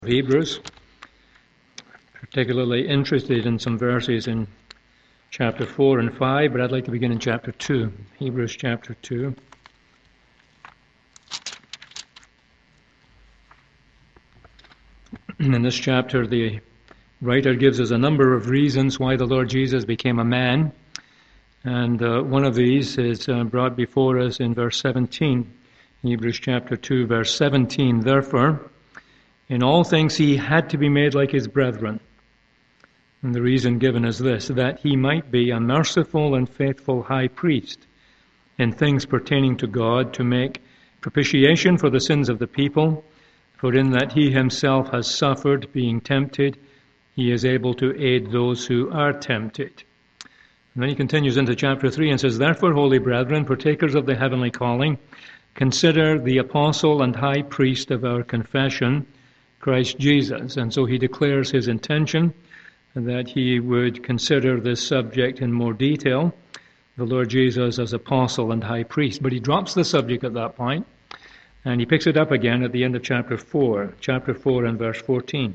Hebrews, particularly interested in some verses in chapter 4 and 5, but I'd like to begin in chapter 2, Hebrews chapter 2. In this chapter, the writer gives us a number of reasons why the Lord Jesus became a man, and one of these is brought before us in verse 17, Hebrews chapter 2, verse 17. Therefore, in all things he had to be made like his brethren. And the reason given is this, that he might be a merciful and faithful high priest in things pertaining to God, to make propitiation for the sins of the people. For in that he himself has suffered, being tempted, he is able to aid those who are tempted. And then he continues into chapter 3 and says, Therefore, holy brethren, partakers of the heavenly calling, consider the apostle and high priest of our confession, Christ Jesus. And so he declares his intention that he would consider this subject in more detail, the Lord Jesus as apostle and high priest. But he drops the subject at that point, and he picks it up again at the end of chapter 4 and verse 14.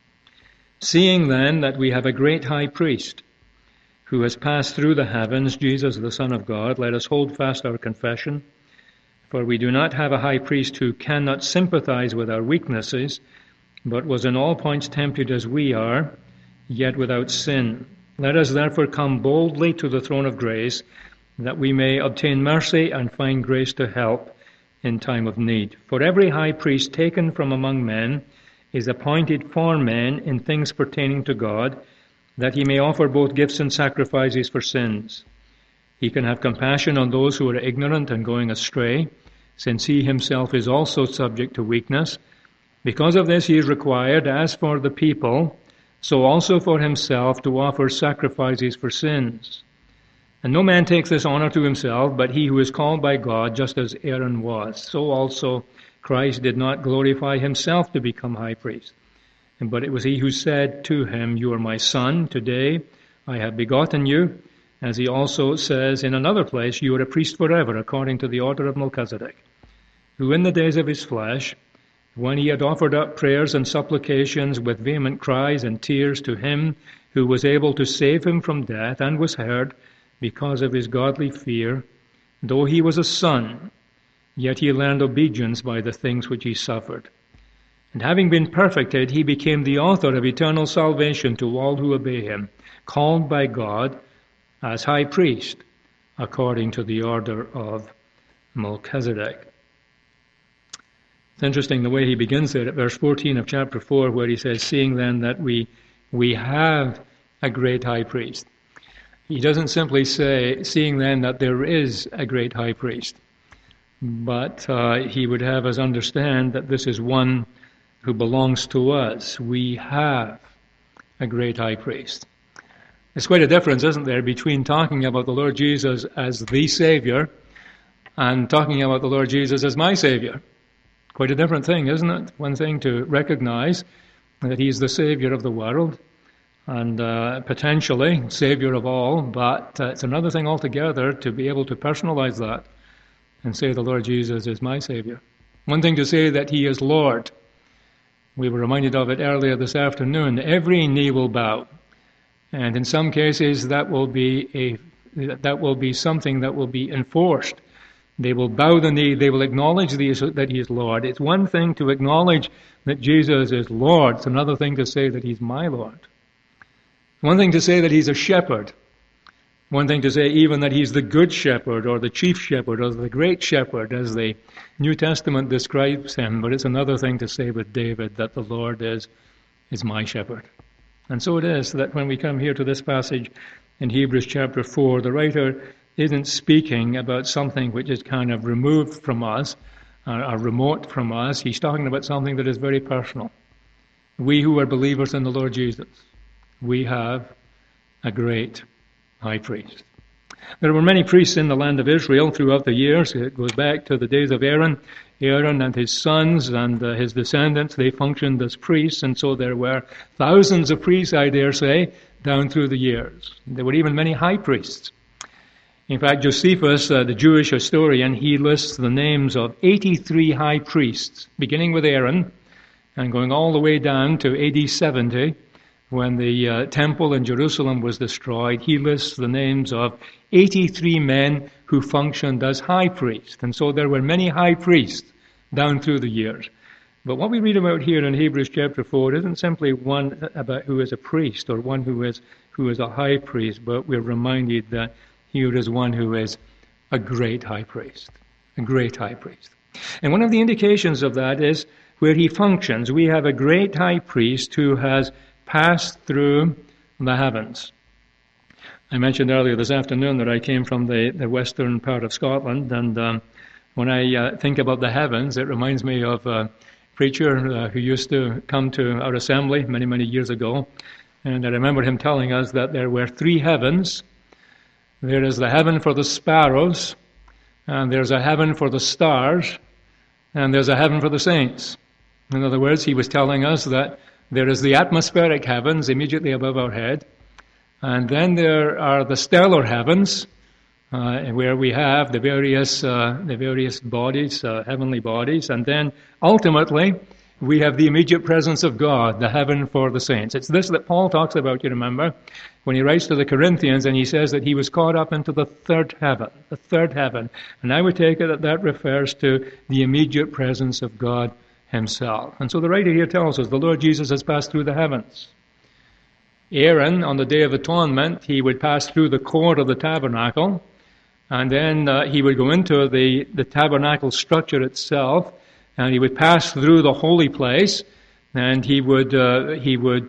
Seeing then that we have a great high priest who has passed through the heavens, Jesus the Son of God, let us hold fast our confession. For we do not have a high priest who cannot sympathize with our weaknesses, but was in all points tempted as we are, yet without sin. Let us therefore come boldly to the throne of grace, that we may obtain mercy and find grace to help in time of need. For every high priest taken from among men is appointed for men in things pertaining to God, that he may offer both gifts and sacrifices for sins. He can have compassion on those who are ignorant and going astray, since he himself is also subject to weakness. Because of this he is required, as for the people, so also for himself, to offer sacrifices for sins. And no man takes this honor to himself, but he who is called by God, just as Aaron was. So also Christ did not glorify himself to become high priest. But it was he who said to him, You are my son, today I have begotten you. As he also says in another place, You are a priest forever, according to the order of Melchizedek, who in the days of his flesh, when he had offered up prayers and supplications with vehement cries and tears to him who was able to save him from death, and was heard because of his godly fear, though he was a son, yet he learned obedience by the things which he suffered. And having been perfected, he became the author of eternal salvation to all who obey him, called by God as high priest, according to the order of Melchizedek. It's interesting the way he begins there at verse 14 of chapter 4, where he says, Seeing then that we have a great high priest. He doesn't simply say, seeing then that there is a great high priest, but he would have us understand that this is one who belongs to us. We have a great high priest. There's quite a difference, isn't there, between talking about the Lord Jesus as the Savior and talking about the Lord Jesus as my Savior. Quite a different thing, isn't it? One thing to recognize that he's the Savior of the world and potentially Savior of all, but it's another thing altogether to be able to personalize that and say the Lord Jesus is my Savior. One thing to say that he is Lord. We were reminded of it earlier this afternoon. Every knee will bow, and in some cases that will be something that will be enforced. They will bow the knee. They will acknowledge that he is Lord. It's one thing to acknowledge that Jesus is Lord. It's another thing to say that he's my Lord. One thing to say that he's a shepherd. One thing to say even that he's the good shepherd or the chief shepherd or the great shepherd as the New Testament describes him. But it's another thing to say with David that the Lord is my shepherd. And so it is that when we come here to this passage in Hebrews chapter 4, the writer isn't speaking about something which is kind of removed from us, or remote from us. He's talking about something that is very personal. We who are believers in the Lord Jesus, we have a great high priest. There were many priests in the land of Israel throughout the years. It goes back to the days of Aaron. Aaron and his sons and his descendants, they functioned as priests, and so there were thousands of priests, I dare say, down through the years. There were even many high priests. In fact, Josephus, the Jewish historian, he lists the names of 83 high priests, beginning with Aaron, And going all the way down to AD 70, when the temple in Jerusalem was destroyed, he lists the names of 83 men who functioned as high priests. And so there were many high priests down through the years. But what we read about here in Hebrews chapter 4 isn't simply one about who is a priest or one who is a high priest, but we're reminded that here is one who is a great high priest. A great high priest. And one of the indications of that is where he functions. We have a great high priest who has passed through the heavens. I mentioned earlier this afternoon that I came from the western part of Scotland, and when I think about the heavens, it reminds me of a preacher who used to come to our assembly many, many years ago. And I remember him telling us that there were 3 heavens. There is the heaven for the sparrows, and there's a heaven for the stars, and there's a heaven for the saints. In other words, he was telling us that there is the atmospheric heavens immediately above our head, and then there are the stellar heavens, where we have the various bodies, heavenly bodies, and then ultimately we have the immediate presence of God, the heaven for the saints. It's this that Paul talks about, you remember, when he writes to the Corinthians and he says that he was caught up into the third heaven. And I would take it that refers to the immediate presence of God himself. And so the writer here tells us the Lord Jesus has passed through the heavens. Aaron, on the Day of Atonement, he would pass through the court of the tabernacle, and then he would go into the tabernacle structure itself, and he would pass through the holy place, and he would move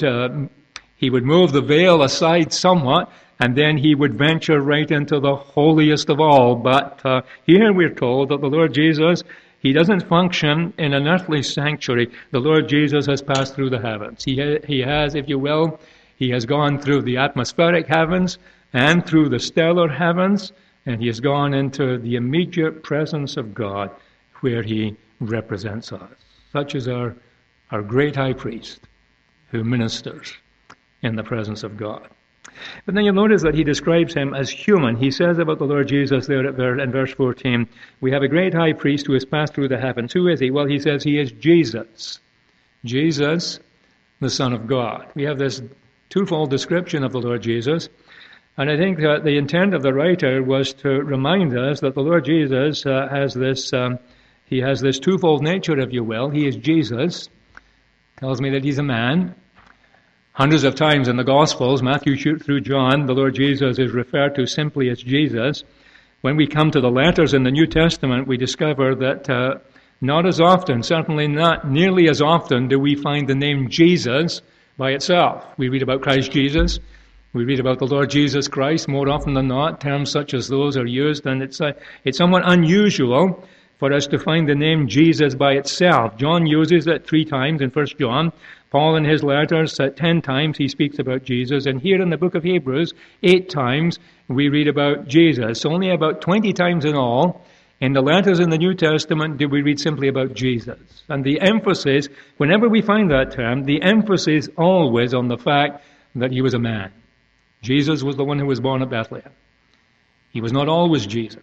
the veil aside somewhat, and then he would venture right into the holiest of all. But here we're told that the Lord Jesus, he doesn't function in an earthly sanctuary. The Lord Jesus has passed through the heavens. He has, if you will, he has gone through the atmospheric heavens and through the stellar heavens, and he has gone into the immediate presence of God where he represents us. Such is our great high priest who ministers in the presence of God. But then you'll notice that he describes him as human. He says about the Lord Jesus there in verse 14, we have a great high priest who has passed through the heavens. Who is he? Well, he says he is Jesus. Jesus, the Son of God. We have this twofold description of the Lord Jesus. And I think that the intent of the writer was to remind us that the Lord Jesus has this twofold nature, if you will. He is Jesus. Tells me that he's a man. Hundreds of times in the Gospels, Matthew through John, the Lord Jesus is referred to simply as Jesus. When we come to the letters in the New Testament, we discover that not as often, certainly not nearly as often, do we find the name Jesus by itself. We read about Christ Jesus. We read about the Lord Jesus Christ. More often than not, terms such as those are used, and it's somewhat unusual for us to find the name Jesus by itself. John uses it 3 times in 1 John. Paul in his letters, 10 times he speaks about Jesus. And here in the book of Hebrews, 8 times we read about Jesus. Only about 20 times in all in the letters in the New Testament do we read simply about Jesus. And the emphasis, whenever we find that term, the emphasis always on the fact that he was a man. Jesus was the one who was born at Bethlehem. He was not always Jesus.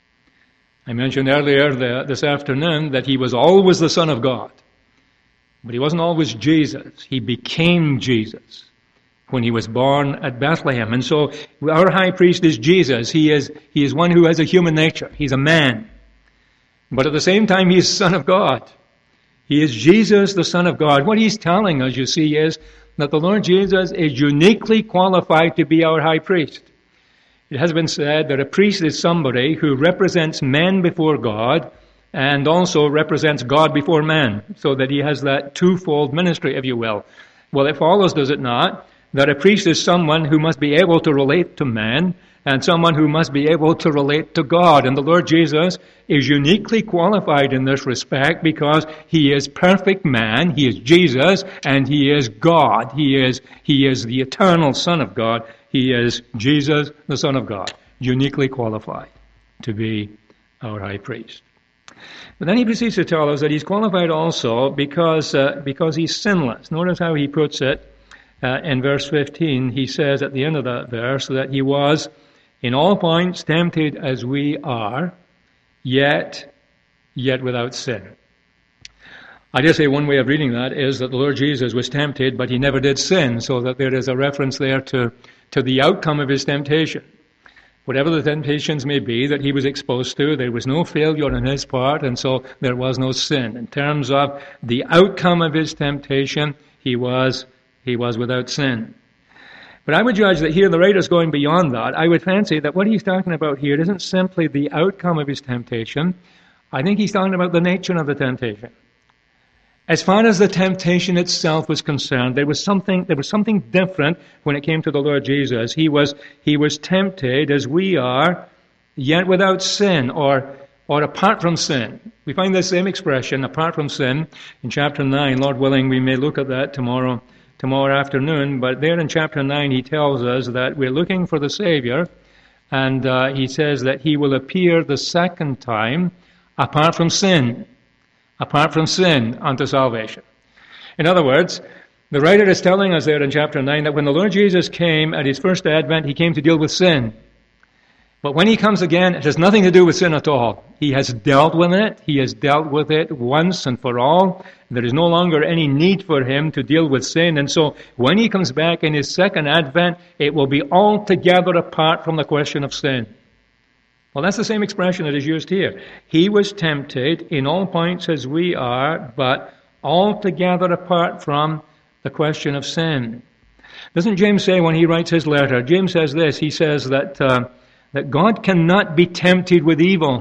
I mentioned earlier this afternoon that he was always the Son of God. But he wasn't always Jesus. He became Jesus when he was born at Bethlehem. And so our high priest is Jesus. He is one who has a human nature. He's a man. But at the same time, he is Son of God. He is Jesus, the Son of God. What he's telling us, you see, is that the Lord Jesus is uniquely qualified to be our high priest. It has been said that a priest is somebody who represents men before God and also represents God before man, so that he has that twofold ministry, if you will. Well, it follows, does it not, that a priest is someone who must be able to relate to man and someone who must be able to relate to God. And the Lord Jesus is uniquely qualified in this respect because he is perfect man, he is Jesus, and he is God. He is the eternal Son of God. He is Jesus, the Son of God, uniquely qualified to be our high priest. But then he proceeds to tell us that he's qualified also because he's sinless. Notice how he puts it in verse 15. He says at the end of that verse that he was in all points tempted as we are, yet without sin. I dare say one way of reading that is that the Lord Jesus was tempted, but he never did sin, so that there is a reference there to the outcome of his temptation. Whatever the temptations may be that he was exposed to, there was no failure on his part, and so there was no sin. In terms of the outcome of his temptation, he was without sin. But I would judge that here the writer's going beyond that. I would fancy that what he's talking about here isn't simply the outcome of his temptation. I think he's talking about the nature of the temptation. As far as the temptation itself was concerned, there was something different when it came to the Lord Jesus. He was tempted as we are, yet without sin, or apart from sin. We find the same expression, apart from sin, in chapter 9. Lord willing, we may look at that tomorrow afternoon. But there in chapter 9, he tells us that we're looking for the Savior, and he says that he will appear the second time apart from sin unto salvation. In other words, the writer is telling us there in chapter 9 that when the Lord Jesus came at his first advent, he came to deal with sin. But when he comes again, it has nothing to do with sin at all. He has dealt with it. He has dealt with it once and for all. There is no longer any need for him to deal with sin. And so when he comes back in his second advent, it will be altogether apart from the question of sin. Well, that's the same expression that is used here. He was tempted in all points as we are, but altogether apart from the question of sin. Doesn't James say when he writes his letter, James says this, he says that God cannot be tempted with evil.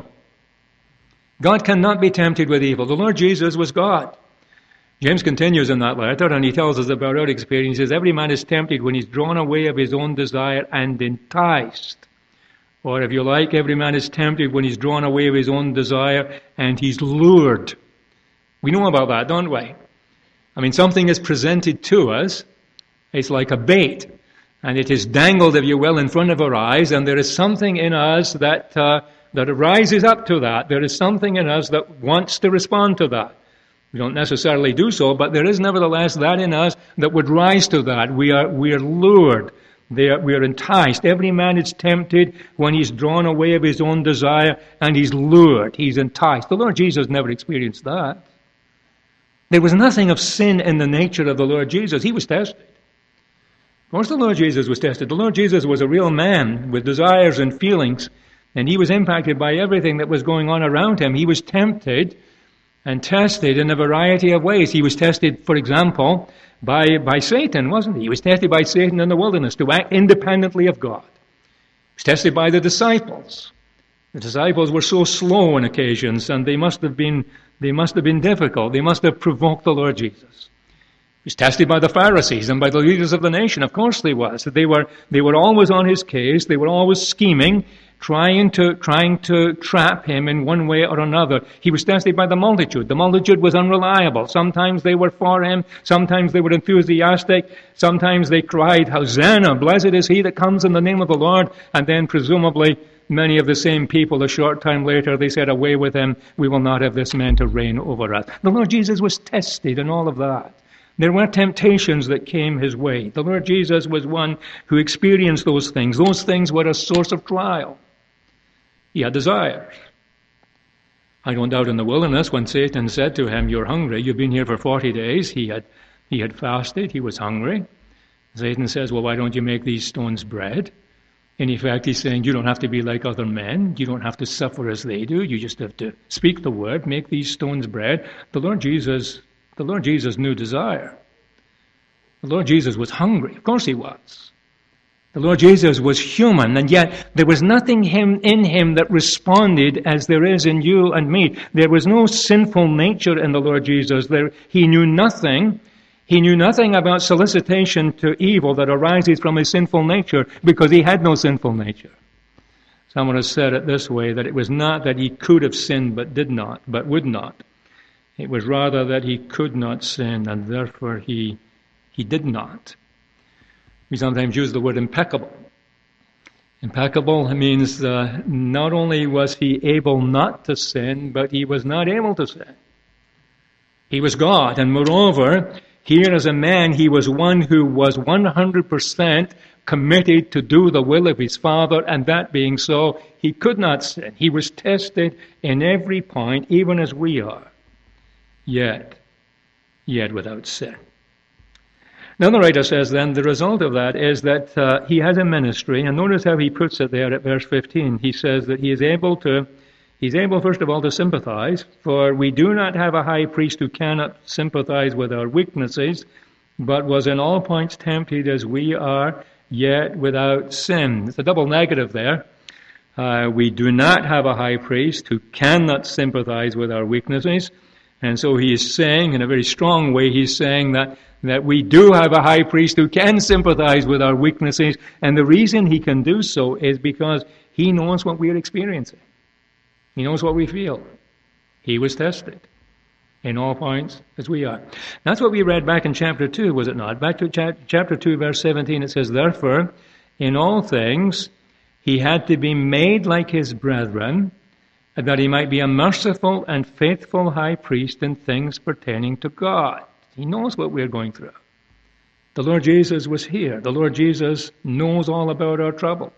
God cannot be tempted with evil. The Lord Jesus was God. James continues in that letter, and he tells us about our experience. He says, every man is tempted when he's drawn away of his own desire and enticed. Or if you like, every man is tempted when he's drawn away of his own desire and he's lured. We know about that, don't we? I mean, something is presented to us. It's like a bait. And it is dangled, if you will, in front of our eyes. And there is something in us that rises up to that. There is something in us that wants to respond to that. We don't necessarily do so, but there is nevertheless that in us that would rise to that. We are lured. We are enticed. Every man is tempted when he's drawn away of his own desire and he's lured. He's enticed. The Lord Jesus never experienced that. There was nothing of sin in the nature of the Lord Jesus. He was tested. Of course the Lord Jesus was tested. The Lord Jesus was a real man with desires and feelings, and he was impacted by everything that was going on around him. He was tempted and tested in a variety of ways. He was tested, for example, by Satan, wasn't he? He was tested by Satan in the wilderness to act independently of God. He was tested by the disciples. The disciples were so slow on occasions, and they must have been difficult. They must have provoked the Lord Jesus. He was tested by the Pharisees and by the leaders of the nation. Of course they was. They were always on his case. They were always scheming, trying to trap him in one way or another. He was tested by the multitude. The multitude was unreliable. Sometimes they were for him. Sometimes they were enthusiastic. Sometimes they cried, Hosanna, blessed is he that comes in the name of the Lord. And then presumably many of the same people a short time later, they said, away with him. We will not have this man to reign over us. The Lord Jesus was tested in all of that. There were temptations that came his way. The Lord Jesus was one who experienced those things. Those things were a source of trial. He had desires. I don't doubt in the wilderness when Satan said to him, you're hungry. You've been here for 40 days. He had fasted. He was hungry. Satan says, well, why don't you make these stones bread? In effect, he's saying, you don't have to be like other men. You don't have to suffer as they do. You just have to speak the word, make these stones bread. The Lord Jesus knew desire. The Lord Jesus was hungry. Of course he was. The Lord Jesus was human, and yet there was nothing in him that responded as there is in you and me. There was no sinful nature in the Lord Jesus. He knew nothing. He knew nothing about solicitation to evil that arises from his sinful nature because he had no sinful nature. Someone has said it this way, that it was not that he could have sinned but did not, but would not. It was rather that he could not sin, and therefore he did not. We sometimes use the word impeccable. Impeccable means not only was he able not to sin, but he was not able to sin. He was God, and moreover, here as a man, he was one who was 100% committed to do the will of his Father, and that being so, he could not sin. He was tested in every point, even as we are. Yet, yet without sin. Now the writer says then, the result of that is that he has a ministry, and notice how he puts it there at verse 15. He says that he's able, first of all, to sympathize, for we do not have a high priest who cannot sympathize with our weaknesses, but was in all points tempted as we are, yet without sin. It's a double negative there. We do not have a high priest who cannot sympathize with our weaknesses. And so he is saying, in a very strong way, he's saying that we do have a high priest who can sympathize with our weaknesses. And the reason he can do so is because he knows what we are experiencing. He knows what we feel. He was tested in all points as we are. That's what we read back in chapter 2, was it not? Back to chapter 2, verse 17, it says, therefore, in all things, he had to be made like his brethren, that he might be a merciful and faithful high priest in things pertaining to God. He knows what we're going through. The Lord Jesus was here. The Lord Jesus knows all about our trouble.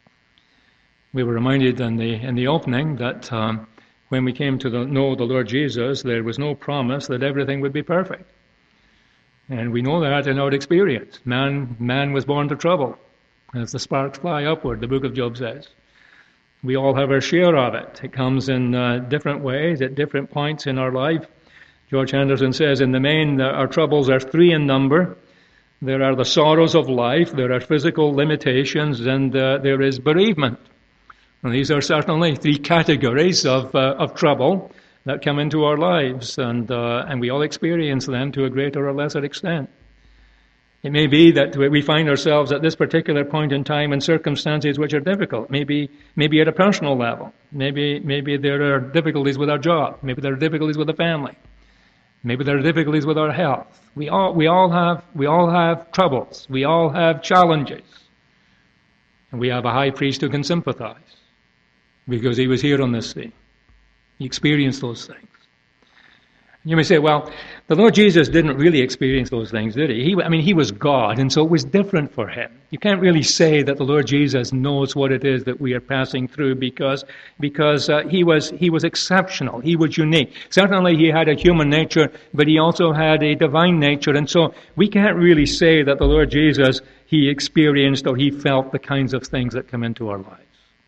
We were reminded in the opening that when we came to know the Lord Jesus, there was no promise that everything would be perfect. And we know that in our experience. Man was born to trouble. As the sparks fly upward, the book of Job says. We all have our share of it. It comes in different ways at different points in our life. George Henderson says, in the main, our troubles are three in number. There are the sorrows of life, there are physical limitations, and there is bereavement. And these are certainly three categories of trouble that come into our lives, and we all experience them to a greater or lesser extent. It may be that we find ourselves at this particular point in time in circumstances which are difficult. Maybe at a personal level. Maybe there are difficulties with our job. Maybe there are difficulties with the family. Maybe there are difficulties with our health. We all have troubles. We all have challenges. And we have a high priest who can sympathize because he was here on this scene. He experienced those things. You may say, well, the Lord Jesus didn't really experience those things, did he? He was God, and so it was different for him. You can't really say that the Lord Jesus knows what it is that we are passing through because he was exceptional. He was unique. Certainly he had a human nature, but he also had a divine nature, and so we can't really say that the Lord Jesus, he experienced or he felt the kinds of things that come into our lives.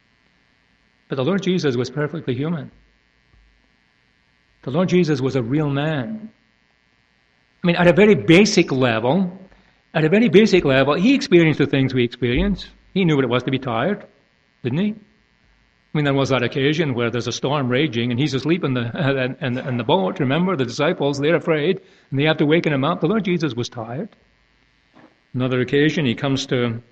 But the Lord Jesus was perfectly human. The Lord Jesus was a real man. At a very basic level, he experienced the things we experience. He knew what it was to be tired, didn't he? There was that occasion where there's a storm raging and he's asleep in the boat. Remember, the disciples, they're afraid, and they have to waken him up. The Lord Jesus was tired. Another occasion, he comes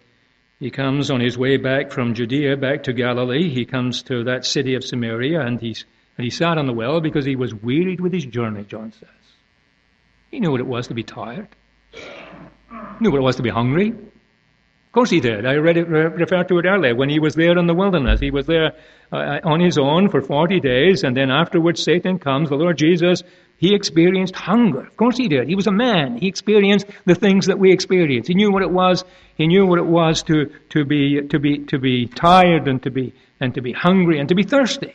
on his way back from Judea, back to Galilee. He comes to that city of Samaria, and he sat on the well because he was wearied with his journey, John says. He knew what it was to be tired. He knew what it was to be hungry. Of course he did. I referred to it earlier. When he was there in the wilderness, he was there on his own for 40 days, and then afterwards Satan comes. The Lord Jesus, he experienced hunger. Of course he did. He was a man. He experienced the things that we experience. He knew what it was. He knew what it was to be tired and to be hungry and to be thirsty.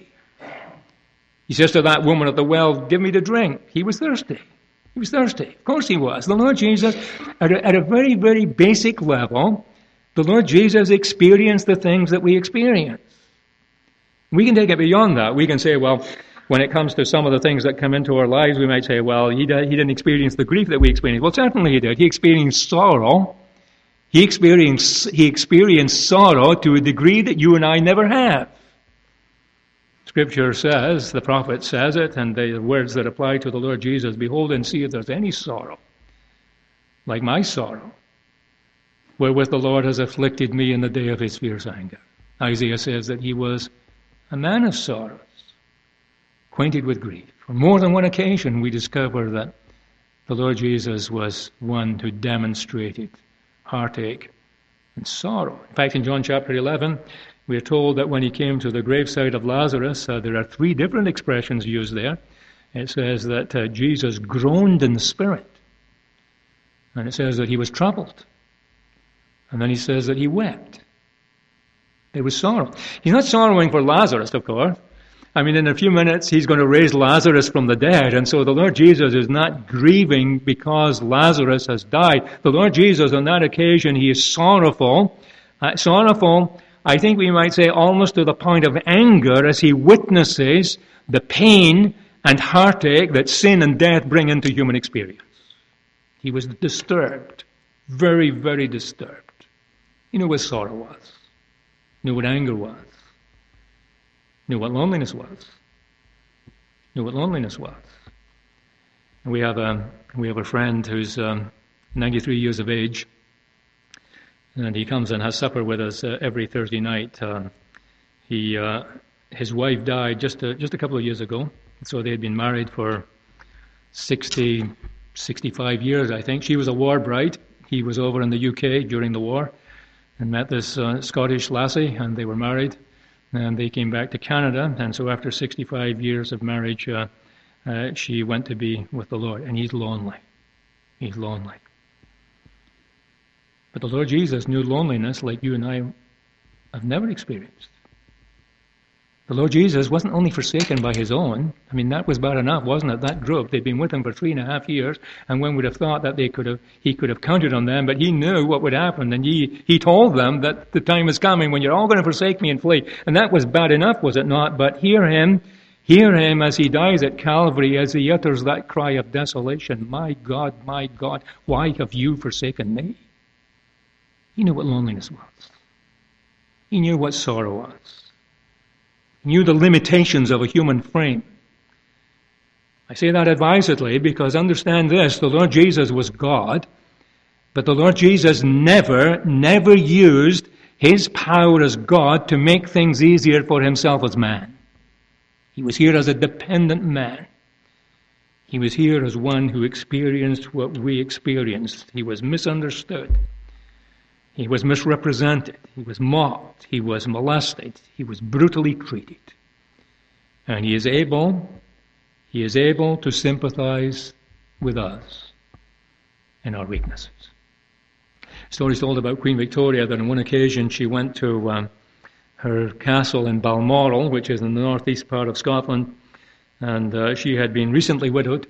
He says to that woman at the well, give me to drink. He was thirsty. He was thirsty. Of course he was. The Lord Jesus, at a very, very basic level, the Lord Jesus experienced the things that we experience. We can take it beyond that. We can say, well, when it comes to some of the things that come into our lives, we might say, well, he didn't experience the grief that we experience. Well, certainly he did. He experienced sorrow. He experienced sorrow to a degree that you and I never have. Scripture says, the prophet says it, and the words that apply to the Lord Jesus, behold and see if there's any sorrow, like my sorrow, wherewith the Lord has afflicted me in the day of his fierce anger. Isaiah says that he was a man of sorrows, acquainted with grief. On more than one occasion we discover that the Lord Jesus was one who demonstrated heartache and sorrow. In fact, in John chapter 11, we are told that when he came to the graveside of Lazarus, there are three different expressions used there. It says that Jesus groaned in the spirit. And it says that he was troubled. And then he says that he wept. There was sorrow. He's not sorrowing for Lazarus, of course. I mean, in a few minutes, he's going to raise Lazarus from the dead. And so the Lord Jesus is not grieving because Lazarus has died. The Lord Jesus, on that occasion, he is sorrowful. Sorrowful, I think we might say, almost to the point of anger as he witnesses the pain and heartache that sin and death bring into human experience. He was disturbed. Very, very disturbed. He knew what sorrow was. Knew what anger was. Knew what loneliness was. Knew what loneliness was. And we have a friend who's 93 years of age, and he comes and has supper with us every Thursday night. His wife died just a couple of years ago, so they had been married for 65 years, I think. She was a war bride. He was over in the UK during the war and met this Scottish lassie, and they were married. And they came back to Canada, and so after 65 years of marriage, she went to be with the Lord. And he's lonely. He's lonely. But the Lord Jesus knew loneliness like you and I have never experienced. The Lord Jesus wasn't only forsaken by his own. I mean, that was bad enough, wasn't it? That group, they'd been with him for 3.5 years, and one would have thought that he could have counted on them, but he knew what would happen, and he told them that the time is coming when you're all going to forsake me and flee. And that was bad enough, was it not? But hear him as he dies at Calvary, as he utters that cry of desolation, my God, why have you forsaken me? He knew what loneliness was. He knew what sorrow was. Knew the limitations of a human frame. I say that advisedly because understand this, the Lord Jesus was God, but the Lord Jesus never used his power as God to make things easier for himself as man. He was here as a dependent man. He was here as one who experienced what we experienced. He was misunderstood. He was misrepresented. He was mocked. He was molested. He was brutally treated. And he is able to sympathize with us in our weaknesses. Stories told about Queen Victoria that on one occasion she went to her castle in Balmoral, which is in the northeast part of Scotland, and she had been recently widowed.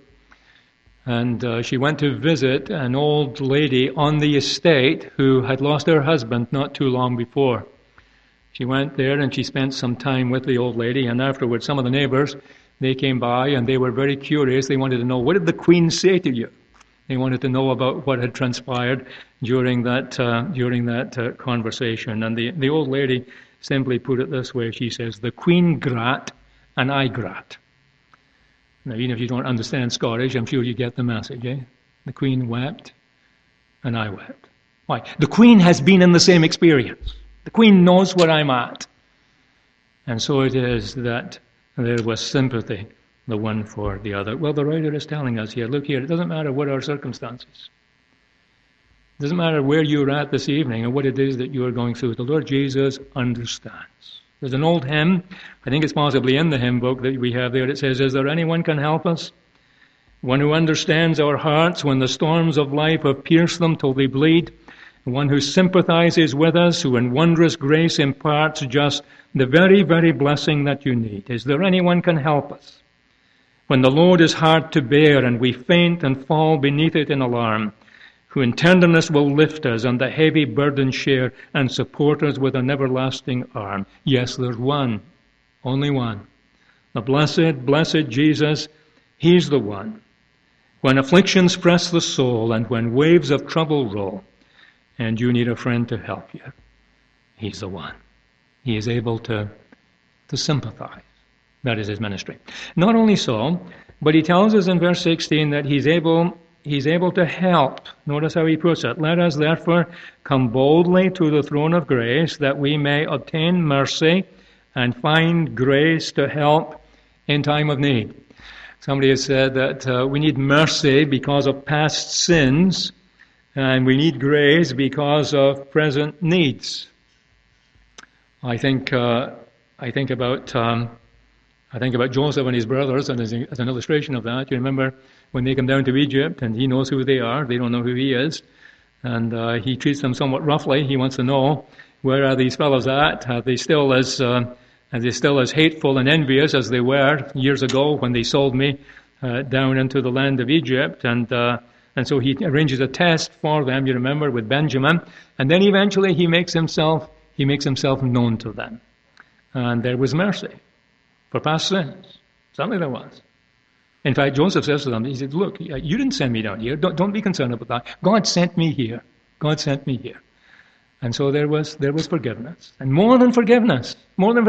And she went to visit an old lady on the estate who had lost her husband not too long before. She went there and she spent some time with the old lady, and afterwards some of the neighbors, they came by and they were very curious. They wanted to know, what did the Queen say to you? They wanted to know about what had transpired during that conversation. And the old lady simply put it this way. She says, the Queen grat and I grat. Now, even if you don't understand Scottish, I'm sure you get the message, eh? The Queen wept, and I wept. Why? The Queen has been in the same experience. The Queen knows where I'm at. And so it is that there was sympathy, the one for the other. Well, the writer is telling us here, look here, it doesn't matter what our circumstances. It doesn't matter where you're at this evening or what it is that you are going through. The Lord Jesus understands. There's an old hymn, I think it's possibly in the hymn book that we have there. It says, is there anyone can help us? One who understands our hearts when the storms of life have pierced them till they bleed. One who sympathizes with us, who in wondrous grace imparts just the very, very blessing that you need. Is there anyone can help us? When the load is hard to bear and we faint and fall beneath it in alarm, who in tenderness will lift us and the heavy burden share and support us with an everlasting arm. Yes, there's one, only one. The blessed Jesus, he's the one. When afflictions press the soul and when waves of trouble roll, and you need a friend to help you, he's the one. He is able to sympathize. That is his ministry. Not only so, but he tells us in verse 16 that he's able to help. Notice how he puts it. Let us therefore come boldly to the throne of grace that we may obtain mercy and find grace to help in time of need. Somebody has said that we need mercy because of past sins, and we need grace because of present needs. I think about Joseph and his brothers, and as an illustration of that, you remember when they come down to Egypt, and he knows who they are, they don't know who he is, and he treats them somewhat roughly. He wants to know, where are these fellows at? Are they still as and they're still as hateful and envious as they were years ago when they sold me down into the land of Egypt. And so he arranges a test for them, you remember, with Benjamin. And then eventually he makes himself known to them. And there was mercy for past sins. Certainly there was. In fact, Joseph says to them, he said, look, you didn't send me down here. Don't be concerned about that. God sent me here. God sent me here. And so there was forgiveness. And more than forgiveness.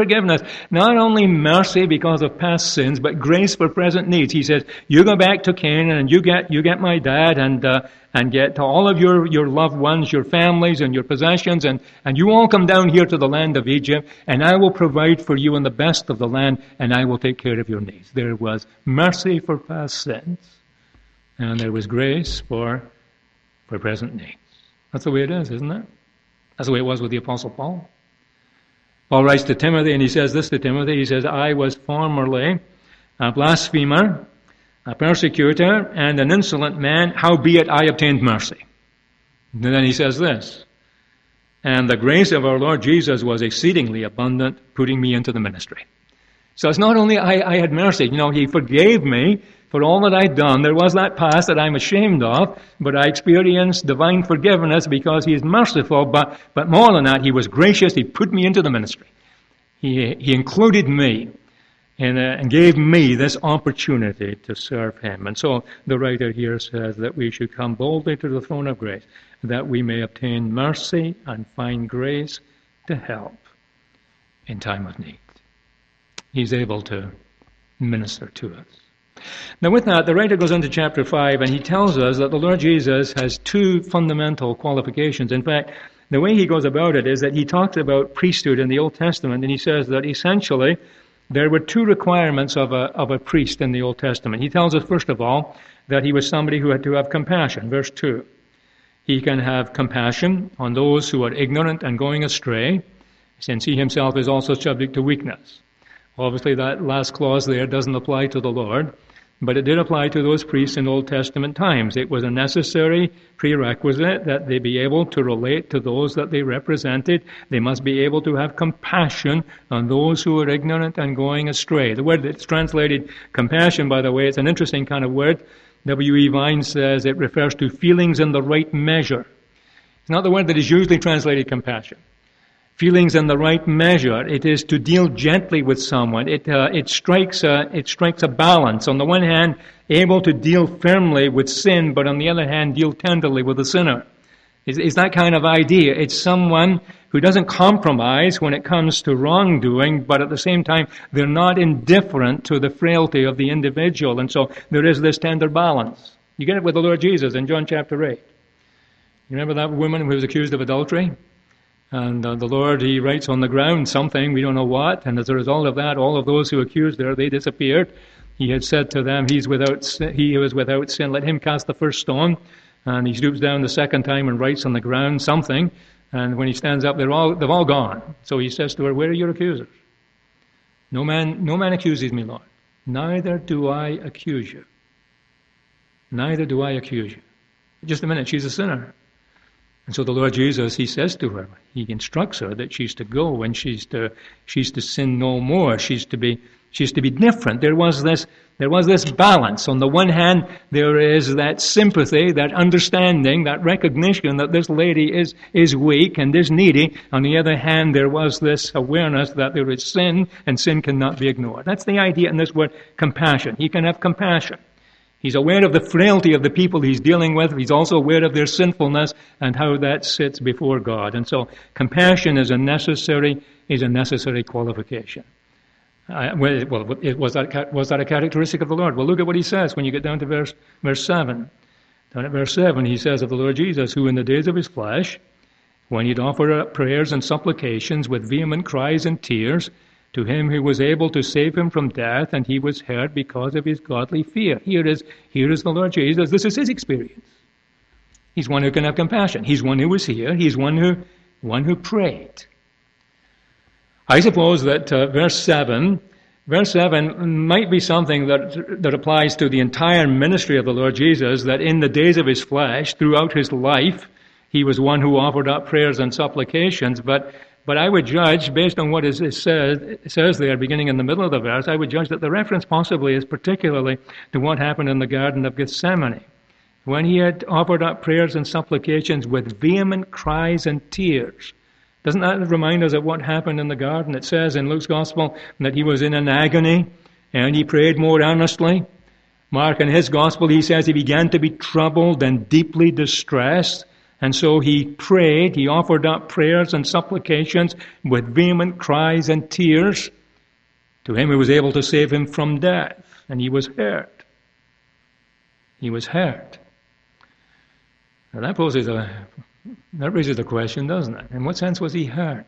Not only mercy because of past sins, but grace for present needs. He says, you go back to Canaan and you get my dad and get all of your loved ones, your families and your possessions, and you all come down here to the land of Egypt, and I will provide for you in the best of the land, and I will take care of your needs. There was mercy for past sins, and there was grace for present needs. That's the way it is, isn't it? That's the way it was with the Apostle Paul. Paul writes to Timothy, and he says this to Timothy. He says, I was formerly a blasphemer, a persecutor, and an insolent man, howbeit I obtained mercy. And then he says this, and the grace of our Lord Jesus was exceedingly abundant, putting me into the ministry. So it's not only I had mercy, he forgave me for all that I'd done. There was that past that I'm ashamed of, but I experienced divine forgiveness because he is merciful, but more than that, he was gracious. He put me into the ministry. He included me and gave me this opportunity to serve him. And so the writer here says that we should come boldly to the throne of grace, that we may obtain mercy and find grace to help in time of need. He's able to minister to us. Now with that, the writer goes into chapter 5 and he tells us that the Lord Jesus has two fundamental qualifications. In fact, the way he goes about it is that he talks about priesthood in the Old Testament, and he says that essentially there were two requirements of a priest in the Old Testament. He tells us, first of all, that he was somebody who had to have compassion. Verse 2. He can have compassion on those who are ignorant and going astray, since he himself is also subject to weakness. Obviously, that last clause there doesn't apply to the Lord, but it did apply to those priests in Old Testament times. It was a necessary prerequisite that they be able to relate to those that they represented. They must be able to have compassion on those who are ignorant and going astray. The word that's translated compassion, by the way, it's an interesting kind of word. W.E. Vine says it refers to feelings in the right measure. It's not the word that is usually translated compassion. Feelings in the right measure. It is to deal gently with someone. It strikes a balance. On the one hand, able to deal firmly with sin, but on the other hand, deal tenderly with the sinner. It's that kind of idea. It's someone who doesn't compromise when it comes to wrongdoing, but at the same time, they're not indifferent to the frailty of the individual. And so there is this tender balance. You get it with the Lord Jesus in John chapter 8. You remember that woman who was accused of adultery? And the Lord, he writes on the ground something, we don't know what, and as a result of that, all of those who accused her, they disappeared. He had said to them, he was without sin, let him cast the first stone. And he stoops down the second time and writes on the ground something, and when he stands up, they've all gone. So he says to her, where are your accusers? No man accuses me, Lord. Neither do I accuse you. Neither do I accuse you. Just a minute, she's a sinner. And so the Lord Jesus, he says to her, he instructs her that she's to go and she's to sin no more. She's to be different. There was this balance. On the one hand, there is that sympathy, that understanding, that recognition that this lady is weak and is needy. On the other hand, there was this awareness that there is sin and sin cannot be ignored. That's the idea in this word, compassion. He can have compassion. He's aware of the frailty of the people he's dealing with. He's also aware of their sinfulness and how that sits before God. And so compassion is a necessary qualification. Was that a characteristic of the Lord? Well, look at what he says when you get down to verse 7. Down at verse 7, he says of the Lord Jesus, who in the days of his flesh, when he'd offer up prayers and supplications with vehement cries and tears, to him who was able to save him from death, and he was heard because of his godly fear. Here is the Lord Jesus. This is his experience. He's one who can have compassion. He's one who was here. He's one who prayed. I suppose that verse 7 might be something that applies to the entire ministry of the Lord Jesus, that in the days of his flesh, throughout his life, he was one who offered up prayers and supplications, but But I would judge, based on what it says there, beginning in the middle of the verse, I would judge that the reference possibly is particularly to what happened in the Garden of Gethsemane, when he had offered up prayers and supplications with vehement cries and tears. Doesn't that remind us of what happened in the garden? It says in Luke's Gospel that he was in an agony and he prayed more earnestly. Mark, in his Gospel, he says he began to be troubled and deeply distressed. And so he prayed, he offered up prayers and supplications with vehement cries and tears to him who was able to save him from death. And he was heard. He was heard. Now that raises the question, doesn't it? In what sense was he heard?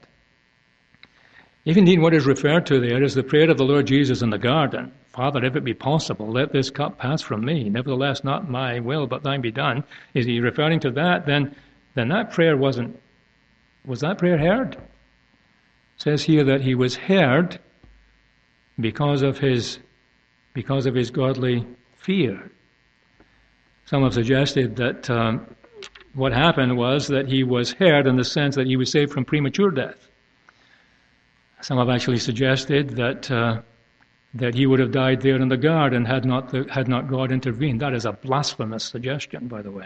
If indeed what is referred to there is the prayer of the Lord Jesus in the garden, Father, if it be possible, let this cup pass from me. Nevertheless, not my will, but thine be done. Is he referring to that? Then that prayer was that prayer heard? It says here that he was heard because of his godly fear. Some have suggested that what happened was that he was heard in the sense that he was saved from premature death. Some have actually suggested that he would have died there in the garden had not God intervened. That is a blasphemous suggestion, by the way.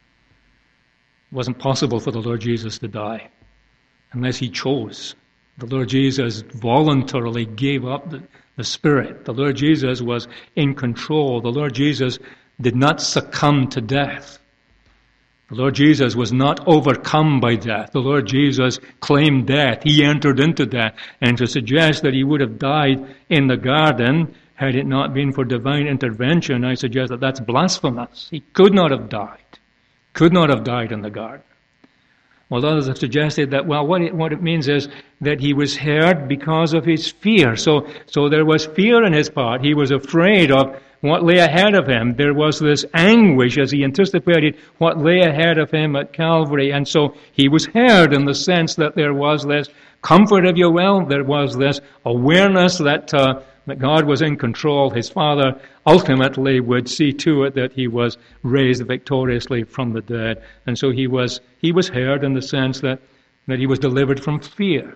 It wasn't possible for the Lord Jesus to die unless he chose. The Lord Jesus voluntarily gave up the Spirit. The Lord Jesus was in control. The Lord Jesus did not succumb to death. The Lord Jesus was not overcome by death. The Lord Jesus claimed death. He entered into death. And to suggest that he would have died in the garden had it not been for divine intervention, I suggest that that's blasphemous. He could not have died. Could not have died in the garden. Well, others have suggested that, well, what it means is that he was heard because of his fear. So there was fear in his part. He was afraid of what lay ahead of him. There was this anguish as he anticipated what lay ahead of him at Calvary. And so he was heard in the sense that there was this comfort, if you will. There was this awareness that God was in control. His Father ultimately would see to it that he was raised victoriously from the dead. And so he was heard in the sense that he was delivered from fear.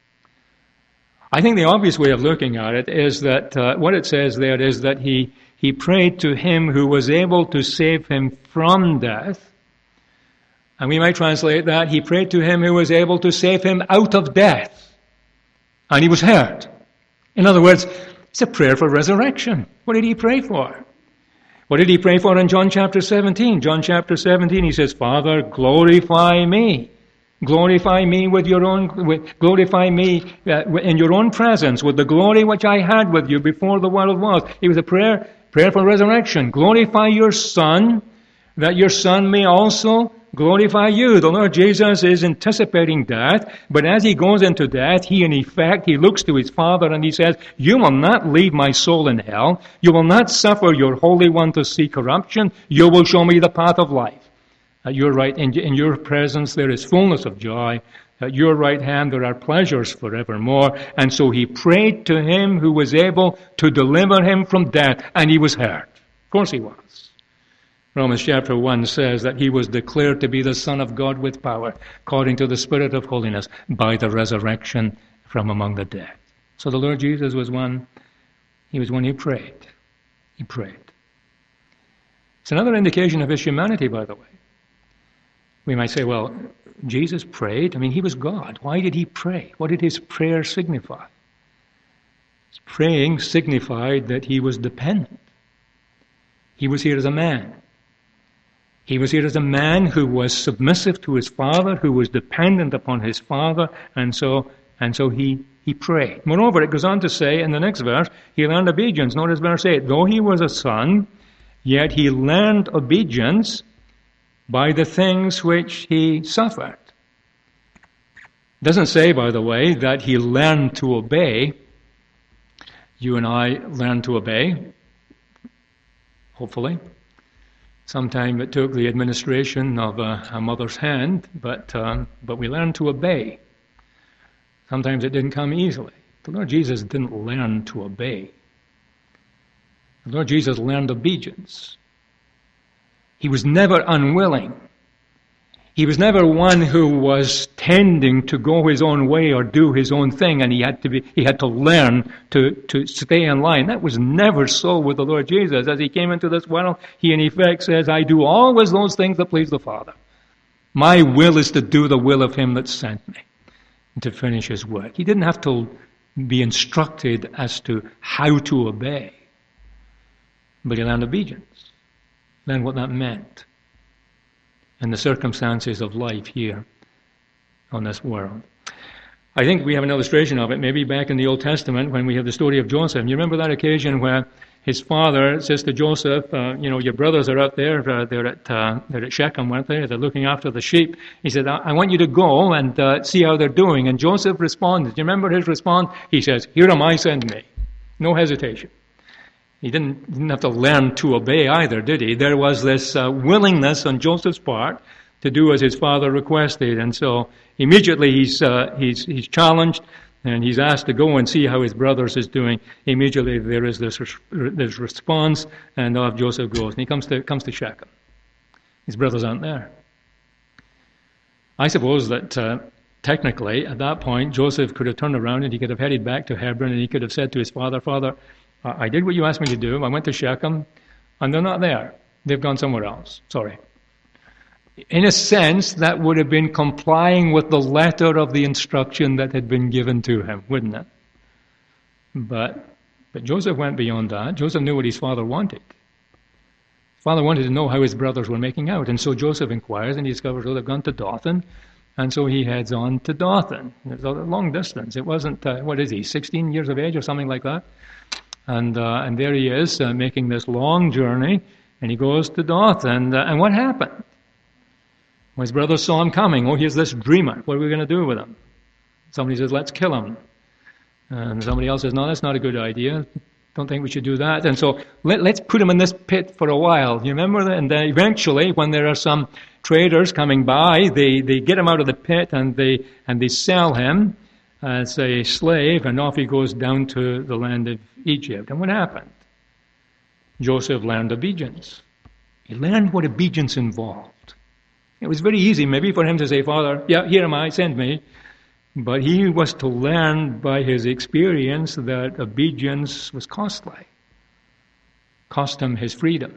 I think the obvious way of looking at it is that what it says there is that he prayed to him who was able to save him from death. And we might translate that, he prayed to him who was able to save him out of death. And he was heard. In other words, it's a prayer for resurrection. What did he pray for? What did he pray for in John chapter 17? John chapter 17, he says, Father, glorify me. Glorify me glorify me in your own presence with the glory which I had with you before the world was. It was a prayer for resurrection. Glorify your Son, that your Son may also glorify you. The Lord Jesus is anticipating death, but as he goes into death, he looks to his Father and he says, you will not leave my soul in hell. You will not suffer your Holy One to see corruption. You will show me the path of life. At your right, in your presence there is fullness of joy. At your right hand there are pleasures forevermore. And so he prayed to him who was able to deliver him from death, and he was heard. Of course he was. Romans chapter 1 says that he was declared to be the Son of God with power, according to the Spirit of holiness, by the resurrection from among the dead. So the Lord Jesus was one who prayed. He prayed. It's another indication of his humanity, by the way. We might say, well, Jesus prayed. I mean, he was God. Why did he pray? What did his prayer signify? His praying signified that he was dependent. He was here as a man. He was here as a man who was submissive to his Father, who was dependent upon his Father, and so he prayed. Moreover, it goes on to say in the next verse, he learned obedience. Notice verse 8. Though he was a son, yet he learned obedience by the things which he suffered. It doesn't say, by the way, that he learned to obey. You and I learn to obey, hopefully. Sometime it took the administration of a mother's hand, but we learned to obey. Sometimes it didn't come easily. The Lord Jesus didn't learn to obey. The Lord Jesus learned obedience. He was never unwilling. He was never one who was tending to go his own way or do his own thing, and he had to learn to stay in line. That was never so with the Lord Jesus. As he came into this world, he in effect says, I do always those things that please the Father. My will is to do the will of him that sent me, and to finish his work. He didn't have to be instructed as to how to obey, but he learned obedience, learned what that meant, and the circumstances of life here on this world. I think we have an illustration of it, maybe back in the Old Testament when we have the story of Joseph. You remember that occasion where his father says to Joseph, your brothers are out there, they're at Shechem, weren't they? They're looking after the sheep. He said, I want you to go and see how they're doing. And Joseph responded. Do you remember his response? He says, here am I, send me. No hesitation. He didn't have to learn to obey either, did he? There was this willingness on Joseph's part to do as his father requested, and so immediately he's challenged and he's asked to go and see how his brothers is doing. Immediately there is this response, and off Joseph goes, and he comes to Shechem. His brothers aren't there. I suppose that technically at that point Joseph could have turned around and he could have headed back to Hebron and he could have said to his father, Father, I did what you asked me to do. I went to Shechem, and they're not there. They've gone somewhere else. Sorry. In a sense, that would have been complying with the letter of the instruction that had been given to him, wouldn't it? But Joseph went beyond that. Joseph knew what his father wanted. His father wanted to know how his brothers were making out, and so Joseph inquires, and he discovers, they've gone to Dothan, and so he heads on to Dothan. It's a long distance. It wasn't, 16 years of age or something like that? And there he is, making this long journey, and he goes to Dothan. And what happened? Well, his brothers saw him coming. Oh, here's this dreamer. What are we going to do with him? Somebody says, let's kill him. And somebody else says, no, that's not a good idea. Don't think we should do that. And so let's put him in this pit for a while. You remember that? And then eventually, when there are some traders coming by, they get him out of the pit and they sell him as a slave, and off he goes down to the land of Egypt. And what happened? Joseph learned obedience. He learned what obedience involved. It was very easy maybe for him to say, Father, yeah, here am I, send me. But he was to learn by his experience that obedience was costly. Cost him his freedom.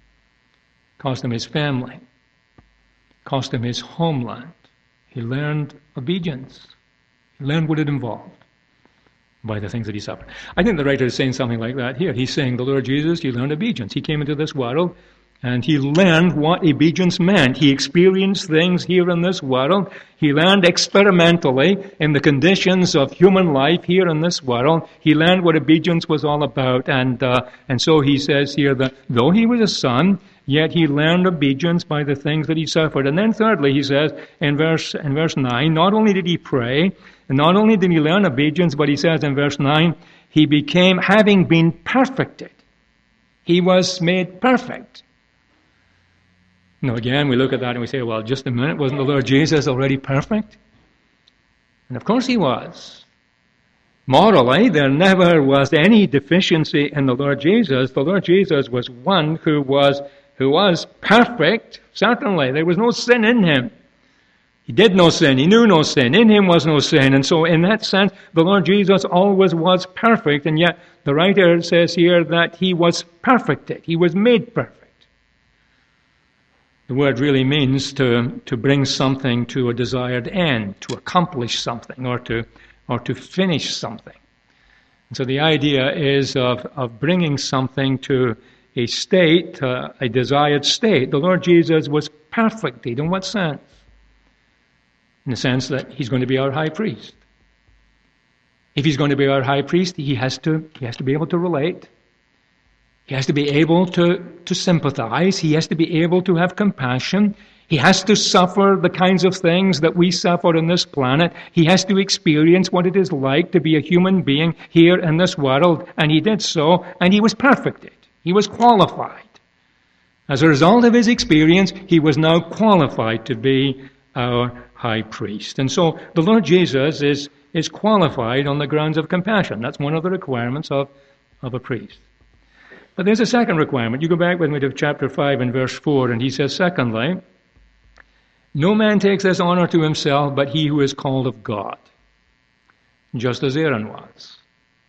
Cost him his family. Cost him his homeland. He learned obedience. He learned what it involved by the things that he suffered. I think the writer is saying something like that here. He's saying the Lord Jesus, he learned obedience. He came into this world and he learned what obedience meant. He experienced things here in this world. He learned experimentally in the conditions of human life here in this world. He learned what obedience was all about. And so he says here that though he was a son, yet he learned obedience by the things that he suffered. And then thirdly, he says in verse 9, not only did he pray, and not only did he learn obedience, but he says in verse 9, he became, having been perfected. He was made perfect. Now again, we look at that and we say, well, just a minute, wasn't the Lord Jesus already perfect? And of course he was. Morally, there never was any deficiency in the Lord Jesus. The Lord Jesus was one who was perfect, certainly. There was no sin in him. He did no sin. He knew no sin. In him was no sin. And so in that sense, the Lord Jesus always was perfect. And yet the writer says here that he was perfected. He was made perfect. The word really means to bring something to a desired end, to accomplish something, or to finish something. And so the idea is of bringing something to a state, a desired state. The Lord Jesus was perfected. In what sense? In the sense that he's going to be our high priest. If he's going to be our high priest, he has to be able to relate. He has to be able to sympathize. He has to be able to have compassion. He has to suffer the kinds of things that we suffer on this planet. He has to experience what it is like to be a human being here in this world. And he did so, and he was perfected. He was qualified. As a result of his experience, he was now qualified to be our high priest. And so the Lord Jesus is qualified on the grounds of compassion. That's one of the requirements of a priest. But there's a second requirement. You go back with me to chapter 5 and verse 4, and he says, secondly, No man takes this honor to himself, but he who is called of God, just as Aaron was.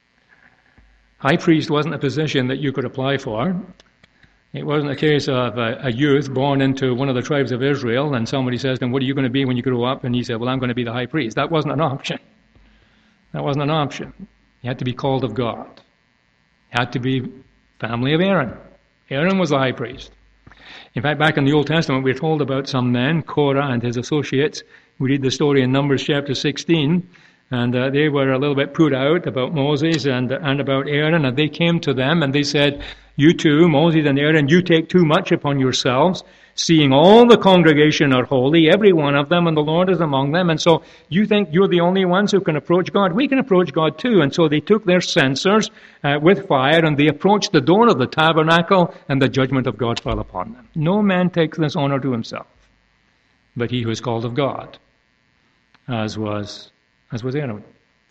High priest wasn't a position that you could apply for. It wasn't a case of a youth born into one of the tribes of Israel, and somebody says to him, what are you going to be when you grow up? And he said, well, I'm going to be the high priest. That wasn't an option. That wasn't an option. You had to be called of God. You had to be family of Aaron. Aaron was the high priest. In fact, back in the Old Testament, we're told about some men, Korah and his associates. We read the story in Numbers chapter 16, and they were a little bit put out about Moses and about Aaron, and they came to them and they said, you two, Moses and Aaron, you take too much upon yourselves, seeing all the congregation are holy, every one of them, and the Lord is among them, and so you think you're the only ones who can approach God? We can approach God too. And so they took their censers with fire, and they approached the door of the tabernacle, and the judgment of God fell upon them. No man takes this honor to himself, but he who is called of God, as was Aaron.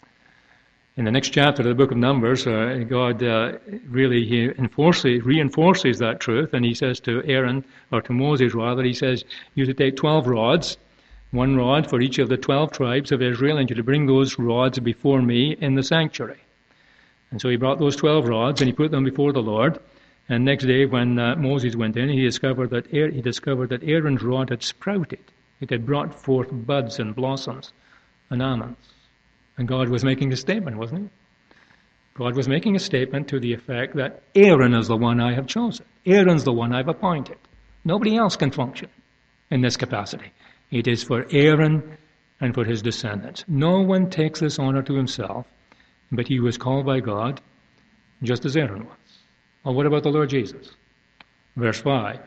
In the next chapter of the book of Numbers, God really reinforces that truth, and he says to Aaron, or to Moses rather, he says, you're to take 12 rods, one rod for each of the 12 tribes of Israel, and you're to bring those rods before me in the sanctuary. And so he brought those 12 rods, and he put them before the Lord. And next day, when Moses went in, he discovered that Aaron's rod had sprouted. It had brought forth buds and blossoms and almonds. And God was making a statement, wasn't he? God was making a statement to the effect that Aaron is the one I have chosen. Aaron's the one I've appointed. Nobody else can function in this capacity. It is for Aaron and for his descendants. No one takes this honor to himself, but he was called by God just as Aaron was. Well, what about the Lord Jesus? Verse 5.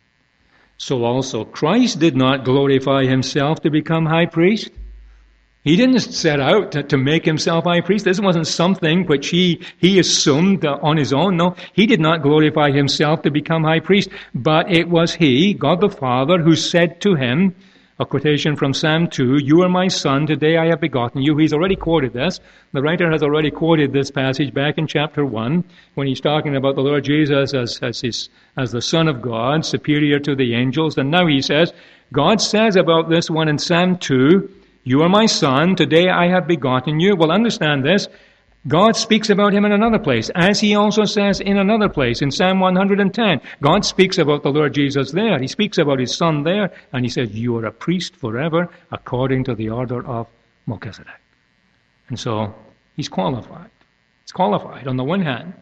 So also Christ did not glorify himself to become high priest. He didn't set out to make himself high priest. This wasn't something which he assumed on his own. No, he did not glorify himself to become high priest, but it was he, God the Father, who said to him, a quotation from Psalm 2, you are my son, today I have begotten you. He's already quoted this. The writer has already quoted this passage back in chapter 1, when he's talking about the Lord Jesus as the Son of God, superior to the angels. And now he says, God says about this one in Psalm 2, you are my son, today I have begotten you. Well, understand this. God speaks about him in another place, as he also says in another place, in Psalm 110. God speaks about the Lord Jesus there. He speaks about his son there, and he says, you are a priest forever, according to the order of Melchizedek. And so, he's qualified. He's qualified, on the one hand,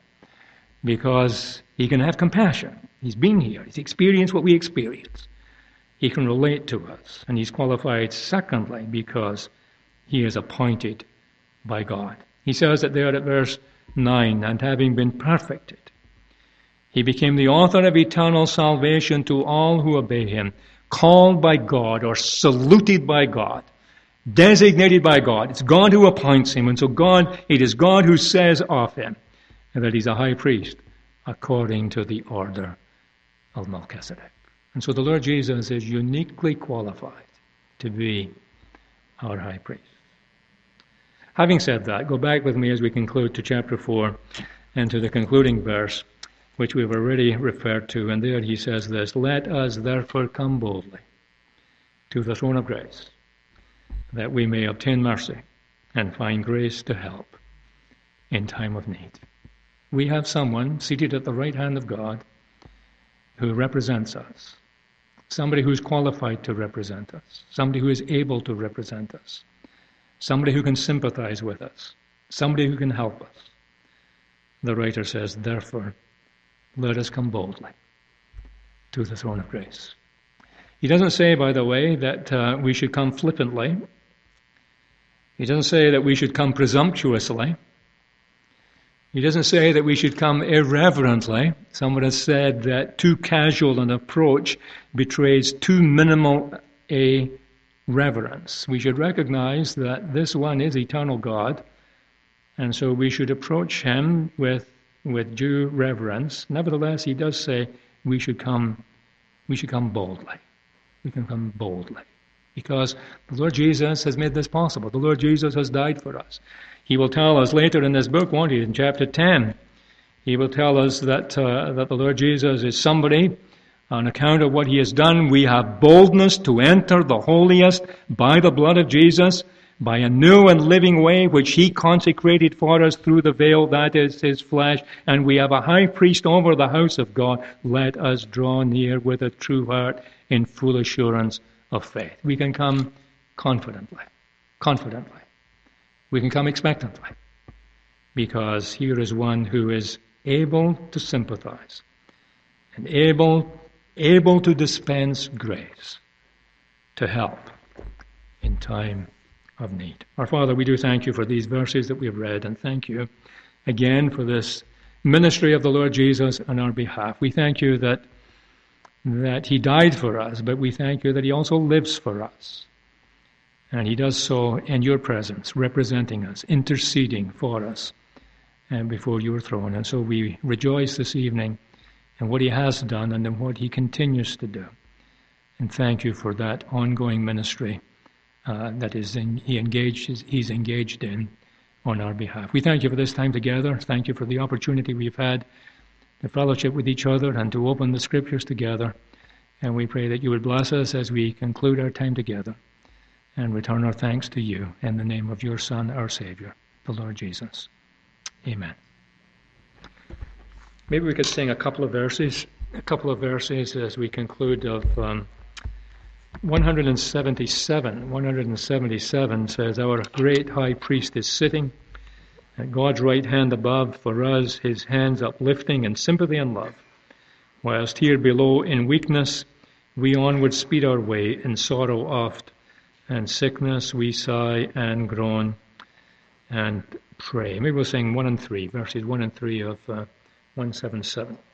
because he can have compassion. He's been here. He's experienced what we experience. He can relate to us. And he's qualified, secondly, because he is appointed by God. He says it there at verse 9, and having been perfected, he became the author of eternal salvation to all who obey him, called by God or saluted by God, designated by God. It's God who appoints him, and so it is God who says of him that he's a high priest according to the order of Melchizedek. And so the Lord Jesus is uniquely qualified to be our high priest. Having said that, go back with me as we conclude to chapter 4 and to the concluding verse, which we've already referred to. And there he says this, let us therefore come boldly to the throne of grace, that we may obtain mercy and find grace to help in time of need. We have someone seated at the right hand of God who represents us. Somebody who's qualified to represent us. Somebody who is able to represent us. Somebody who can sympathize with us. Somebody who can help us. The writer says, therefore, let us come boldly to the throne of grace. He doesn't say, by the way, that we should come flippantly. He doesn't say that we should come presumptuously. He doesn't say that we should come irreverently. Someone has said that too casual an approach betrays too minimal a reverence. We should recognize that this one is eternal God, and so we should approach him with due reverence. Nevertheless, he does say we should come boldly. We can come boldly. Because the Lord Jesus has made this possible. The Lord Jesus has died for us. He will tell us later in this book, won't he, in chapter 10, he will tell us that the Lord Jesus is somebody On account of what he has done, we have boldness to enter the holiest by the blood of Jesus, by a new and living way which he consecrated for us through the veil, that is his flesh. And we have a high priest over the house of God. Let us draw near with a true heart in full assurance of faith. We can come confidently. We can come expectantly. Because here is one who is able to sympathize and able to dispense grace, to help in time of need. Our Father, we do thank you for these verses that we have read, and thank you again for this ministry of the Lord Jesus on our behalf. We thank you that he died for us, but we thank you that he also lives for us. And he does so in your presence, representing us, interceding for us and before your throne. And so we rejoice this evening in what he has done and in what he continues to do. And thank you for that ongoing ministry he's engaged in on our behalf. We thank you for this time together. Thank you for the opportunity we've had to fellowship with each other and to open the Scriptures together. And we pray that you would bless us as we conclude our time together and return our thanks to you in the name of your Son, our Savior, the Lord Jesus. Amen. Maybe we could sing a couple of verses as we conclude of 177. 177 says, "Our great high priest is sitting at God's right hand above, for us his hands uplifting in sympathy and love. Whilst here below in weakness we onward speed our way, in sorrow oft and sickness we sigh and groan and pray." Maybe we'll sing 1 and 3, verses 1 and 3 of 177.